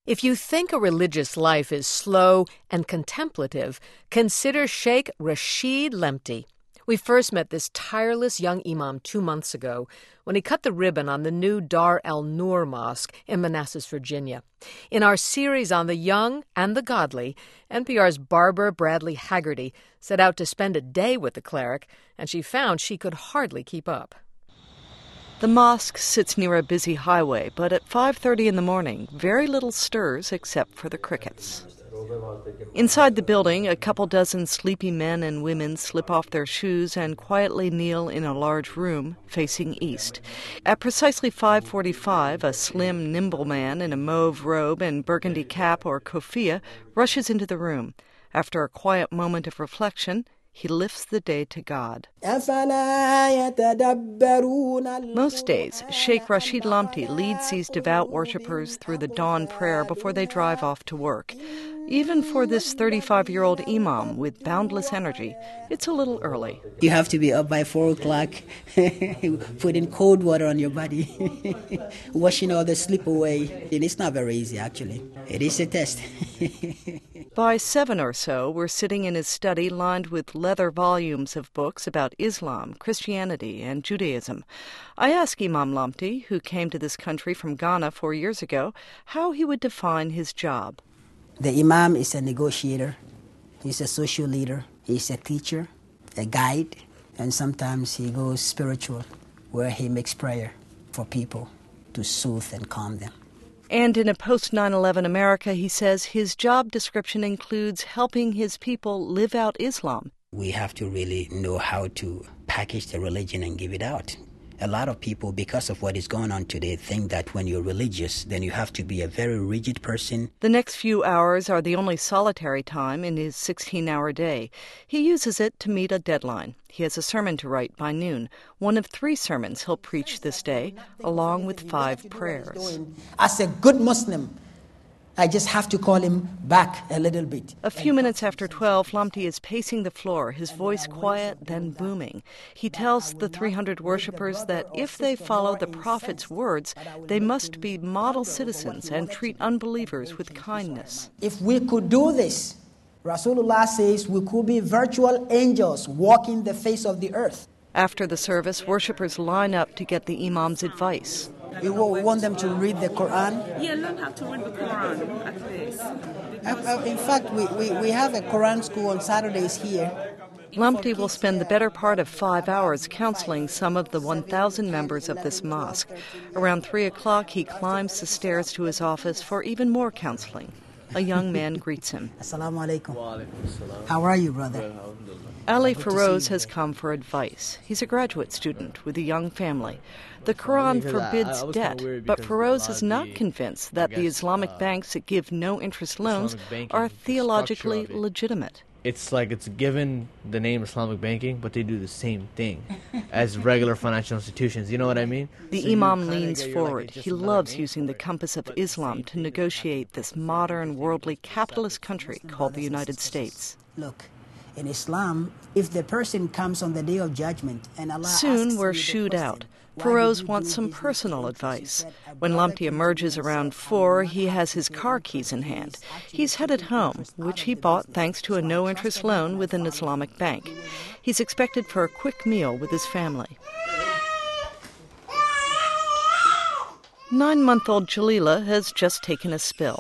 If you think a religious life is slow and contemplative, consider Sheikh Rashid Lemti. We first met this tireless young imam 2 months ago when he cut the ribbon on the new Dar el-Nur Mosque in Manassas, Virginia. In our series on the young and the godly, NPR's Barbara Bradley Haggerty set out to spend a day with the cleric, and she found she could hardly keep up. The mosque sits near a busy highway, but at 5:30 in the morning, very little stirs except for the crickets. Inside the building, a couple dozen sleepy men and women slip off their shoes and quietly kneel in a large room facing east. At precisely 5:45, a slim, nimble man in a mauve robe and burgundy cap or kofia rushes into the room. After a quiet moment of reflection, he lifts the day to God. Most days, Sheikh Rashid Lemti leads these devout worshippers through the dawn prayer before they drive off to work. Even for this 35-year-old imam with boundless energy, it's a little early. You have to be up by 4 o'clock, putting cold water on your body, washing all the sleep away. And it's not very easy, actually. It is a test. By 7 or so, we're sitting in his study lined with leather volumes of books about Islam, Christianity, and Judaism. I ask Imam Lemti, who came to this country from Ghana 4 years ago, how he would define his job. The imam is a negotiator. He's a social leader. He's a teacher, a guide, and sometimes he goes spiritual, where he makes prayer for people to soothe and calm them. And in a post-9/11 America, he says his job description includes helping his people live out Islam. We have to really know how to package the religion and give it out. A lot of people, because of what is going on today, think that when you're religious, then you have to be a very rigid person. The next few hours are the only solitary time in his 16-hour day. He uses it to meet a deadline. He has a sermon to write by noon, one of 3 sermons he'll preach this day, along with 5 prayers. As a good Muslim, I just have to call him back a little bit. A few minutes after 12, Lemti is pacing the floor, his voice quiet, then booming. He tells the 300 worshippers that if they follow the Prophet's words, they must be model citizens and treat unbelievers with kindness. If we could do this, Rasulullah says we could be virtual angels walking the face of the earth. After the service, worshippers line up to get the imam's advice. We want them to read the Quran. Yeah, learn how to read the Quran at least. In fact, we have a Quran school on Saturdays here. Lemti will spend the better part of 5 hours counseling some of the 1,000 members of this mosque. Around 3 o'clock, he climbs the stairs to his office for even more counseling. A young man greets him. Assalamu alaikum. How are you, brother? Ali Feroz has come for advice. He's a graduate student with a young family. The Quran forbids debt, but Feroz is not convinced that the Islamic banks that give no-interest loans are theologically legitimate. It's like it's given the name Islamic banking, but they do the same thing as regular financial institutions. You know what I mean? The imam leans forward. He loves using the compass of Islam to negotiate this modern, worldly, capitalist country called the United States. Look, in Islam, if the person comes on the Day of Judgment and Allah Soon we're shooed out. Feroz wants some personal advice. When Lemti emerges around 4, he has his car keys in hand. He's headed home, which he bought thanks to a no-interest loan with an Islamic bank. He's expected for a quick meal with his family. 9-month-old Jalila has just taken a spill.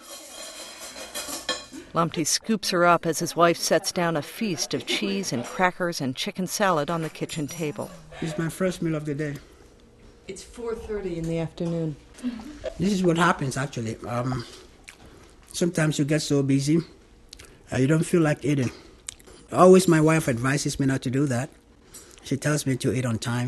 Lemti scoops her up as his wife sets down a feast of cheese and crackers and chicken salad on the kitchen table. It's my first meal of the day. It's 4:30 in the afternoon. This is what happens, actually. Sometimes you get so busy, you don't feel like eating. Always my wife advises me not to do that. She tells me to eat on time.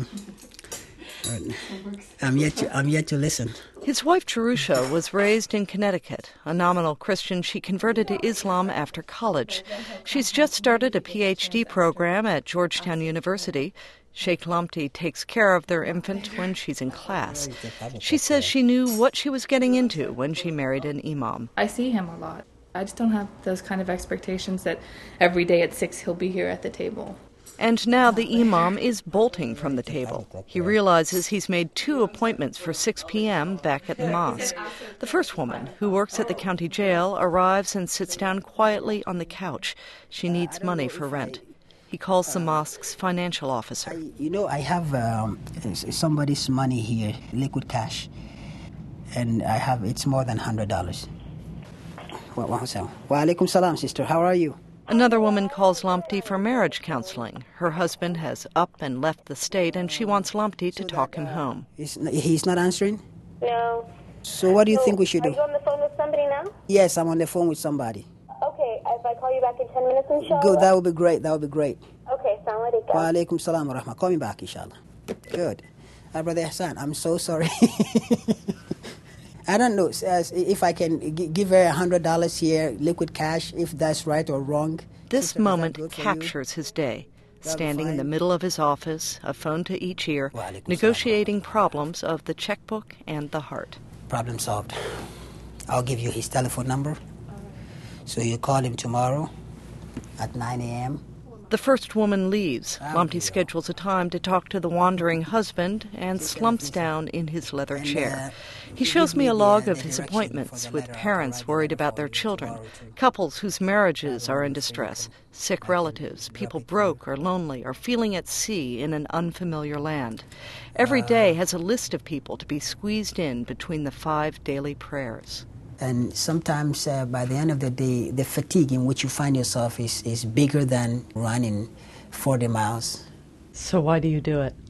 I'm yet to listen. His wife, Jerusha, was raised in Connecticut. A nominal Christian, she converted to Islam after college. She's just started a PhD program at Georgetown University. Sheikh Lemti takes care of their infant when she's in class. She says she knew what she was getting into when she married an imam. I see him a lot. I just don't have those kind of expectations that every day at 6 he'll be here at the table. And now the imam is bolting from the table. He realizes he's made 2 appointments for 6 p.m. back at the mosque. The first woman, who works at the county jail, arrives and sits down quietly on the couch. She needs money for rent. He calls the mosque's financial officer. I have somebody's money here, liquid cash, and it's more than $100. Wa alaikum salam, sister. How are you? Another woman calls Lamti for marriage counseling. Her husband has up and left the state, and she wants Lamti to talk him home. He's not answering? No. So what do you think we should do? Are you on the phone with somebody now? Yes, I'm on the phone with somebody. Okay, if I call you back in 10 minutes, inshallah? Good, that would be great. Okay, salam alaikum. Wa alaikum salam wa rahmah. Call me back, inshallah. Good. Brother Hassan, I'm so sorry. I don't know if I can give her $100 here, liquid cash, if that's right or wrong. This moment captures his day. Standing in the middle of his office, a phone to each ear, negotiating problems of the checkbook and the heart. Problem solved. I'll give you his telephone number. So you call him tomorrow at 9 a.m. The first woman leaves. Lamti schedules a time to talk to the wandering husband and slumps down in his leather chair. He shows me a log of his appointments with parents worried about their children, couples whose marriages are in distress, sick relatives, people broke or lonely or feeling at sea in an unfamiliar land. Every day has a list of people to be squeezed in between the 5 daily prayers. And sometimes by the end of the day, the fatigue in which you find yourself is bigger than running 40 miles. So why do you do it?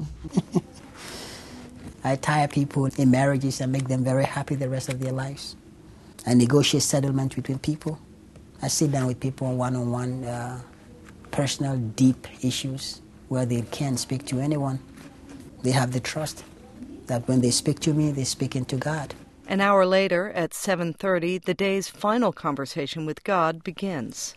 I tire people in marriages and make them very happy the rest of their lives. I negotiate settlement between people. I sit down with people on one-on-one personal, deep issues where they can't speak to anyone. They have the trust that when they speak to me, they're speaking to God. An hour later, at 7:30, the day's final conversation with God begins.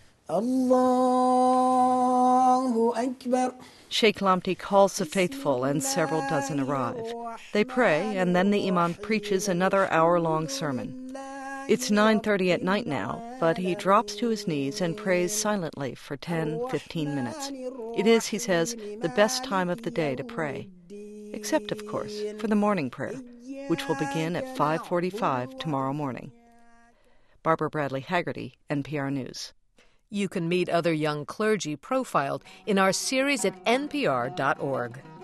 Allahu Akbar. Sheikh Lamti calls the faithful and several dozen arrive. They pray, and then the imam preaches another hour-long sermon. It's 9:30 at night now, but he drops to his knees and prays silently for 10-15 minutes. It is, he says, the best time of the day to pray. Except, of course, for the morning prayer, which will begin at 5:45 tomorrow morning. Barbara Bradley Haggerty, NPR News. You can meet other young clergy profiled in our series at npr.org.